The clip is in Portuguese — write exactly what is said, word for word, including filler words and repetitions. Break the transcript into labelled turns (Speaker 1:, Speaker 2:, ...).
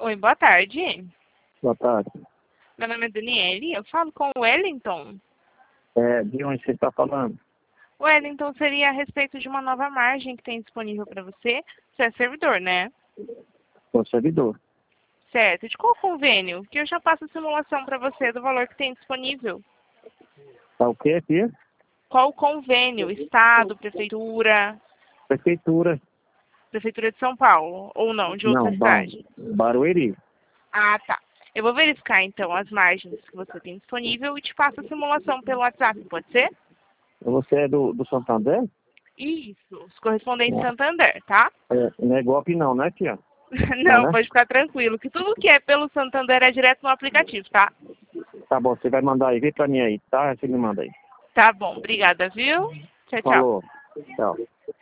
Speaker 1: Oi, boa tarde.
Speaker 2: Boa tarde.
Speaker 1: Meu nome é Daniele, eu falo com o Wellington.
Speaker 2: É, de onde você está falando?
Speaker 1: O Wellington seria a respeito de uma nova margem que tem disponível para você. Você é servidor, né?
Speaker 2: Sou servidor.
Speaker 1: Certo. De qual convênio? Que eu já passo a simulação para você do valor que tem disponível.
Speaker 2: Tá o quê aqui?
Speaker 1: Qual o convênio? Estado, prefeitura,
Speaker 2: Prefeitura.
Speaker 1: prefeitura de São Paulo, ou não, de outra
Speaker 2: Não, ba
Speaker 1: cidade?
Speaker 2: Barueri.
Speaker 1: Ah, tá. Eu vou verificar, então, as margens que você tem disponível e te passo a simulação pelo WhatsApp, pode ser?
Speaker 2: Você é do, do Santander?
Speaker 1: Isso, os correspondentes
Speaker 2: É,
Speaker 1: Santander, tá?
Speaker 2: é, não é golpe não, né, tia? Não,
Speaker 1: Não,
Speaker 2: né?
Speaker 1: pode ficar tranquilo, que tudo que é pelo Santander é direto no aplicativo, tá?
Speaker 2: Tá bom, você vai mandar aí, vem pra mim aí, tá? Você me manda aí.
Speaker 1: Tá bom, obrigada, viu? Tchau, tchau.
Speaker 2: Falou. Tchau.